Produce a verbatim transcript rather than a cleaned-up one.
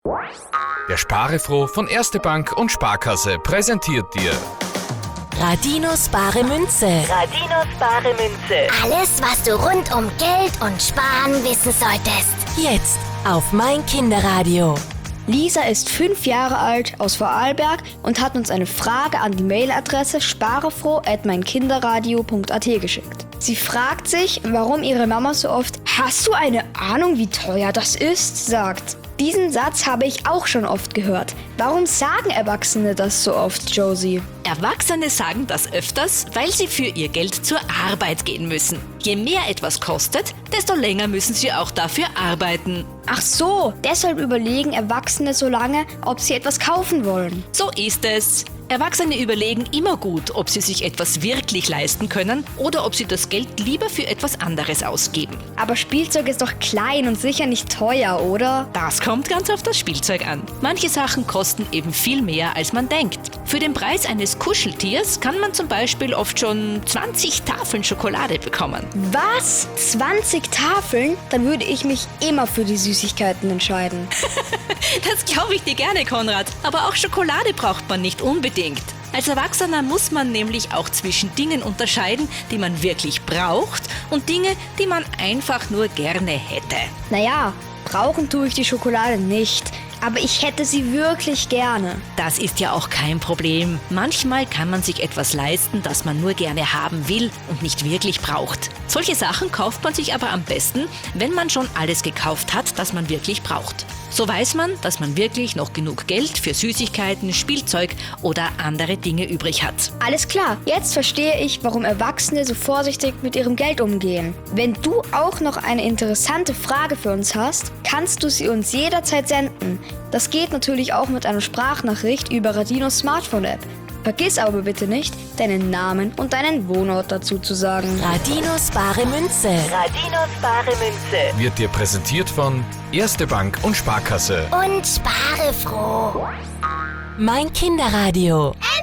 Der Sparefroh von Erste Bank und Sparkasse präsentiert dir Radinos bare Münze. Radinos bare Münze. Alles, was du rund um Geld und Sparen wissen solltest. Jetzt auf mein Kinderradio. Lisa ist fünf Jahre alt, aus Vorarlberg und hat uns eine Frage an die Mailadresse sparefroh at meinkinderradio punkt a t geschickt. Sie fragt sich, warum ihre Mama so oft „Hast du eine Ahnung, wie teuer das ist?" sagt. Diesen Satz habe ich auch schon oft gehört. Warum sagen Erwachsene das so oft, Josie? Erwachsene sagen das öfters, weil sie für ihr Geld zur Arbeit gehen müssen. Je mehr etwas kostet, desto länger müssen sie auch dafür arbeiten. Ach so, deshalb überlegen Erwachsene so lange, ob sie etwas kaufen wollen. So ist es. Erwachsene überlegen immer gut, ob sie sich etwas wirklich leisten können oder ob sie das Geld lieber für etwas anderes ausgeben. Aber Spielzeug ist doch klein und sicher nicht teuer, oder? Das kommt ganz auf das Spielzeug an. Manche Sachen kosten eben viel mehr, als man denkt. Für den Preis eines Kuscheltiers kann man zum Beispiel oft schon zwanzig Tafeln Schokolade bekommen. Was? zwanzig Tafeln? Dann würde ich mich immer für die Süßigkeiten entscheiden. Das glaube ich dir gerne, Konrad. Aber auch Schokolade braucht man nicht unbedingt. Als Erwachsener muss man nämlich auch zwischen Dingen unterscheiden, die man wirklich braucht und Dinge, die man einfach nur gerne hätte. Naja, brauchen tue ich die Schokolade nicht. Aber ich hätte sie wirklich gerne. Das ist ja auch kein Problem. Manchmal kann man sich etwas leisten, das man nur gerne haben will und nicht wirklich braucht. Solche Sachen kauft man sich aber am besten, wenn man schon alles gekauft hat, das man wirklich braucht. So weiß man, dass man wirklich noch genug Geld für Süßigkeiten, Spielzeug oder andere Dinge übrig hat. Alles klar, jetzt verstehe ich, warum Erwachsene so vorsichtig mit ihrem Geld umgehen. Wenn du auch noch eine interessante Frage für uns hast, kannst du sie uns jederzeit senden. Das geht natürlich auch mit einer Sprachnachricht über Radinos Smartphone-App. Vergiss aber bitte nicht, deinen Namen und deinen Wohnort dazu zu sagen. Radinos bare Münze. Radinos bare Münze. wird dir präsentiert von Erste Bank und Sparkasse. Und sparefroh. Mein Kinderradio.